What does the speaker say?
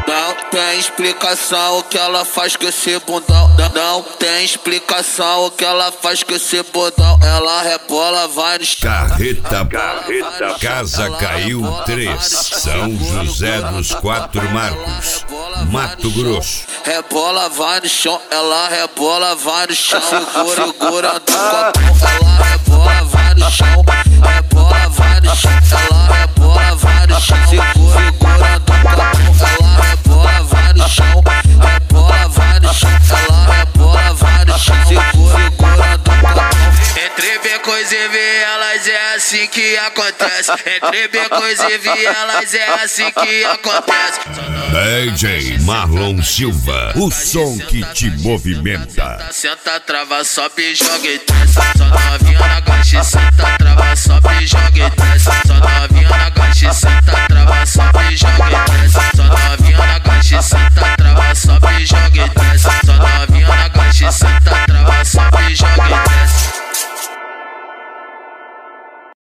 Não tem explicação o que ela faz com esse bundão. Não tem explicação o que ela faz com esse bundão. Ela rebola, vai no chão. Carreta, Casa Caiu 3, São José dos Quatro Marcos, Mato Grosso. Rebola, vai no chão. Ela rebola, vai no chão. Segura do cotão. Ela rebola, vai no chão. Rebola, vai no chão. Ela rebola, vai no chão. Segura do cotão. Ela rebola, vai no chão. Rebola, vai no chão. Ela rebola, vai no chão. Segura do cotão. Entre becos e vielas é assim que acontece. Entre becos e vielas é assim que acontece. DJ Marlon Silva, o som que te movimenta. Senta, trava, sobe, joga e desce. Só novinha na gache, senta, trava, sobe, joga e desce. Só novinha na gache, senta, trava, sobe, joga e desce. Só novinha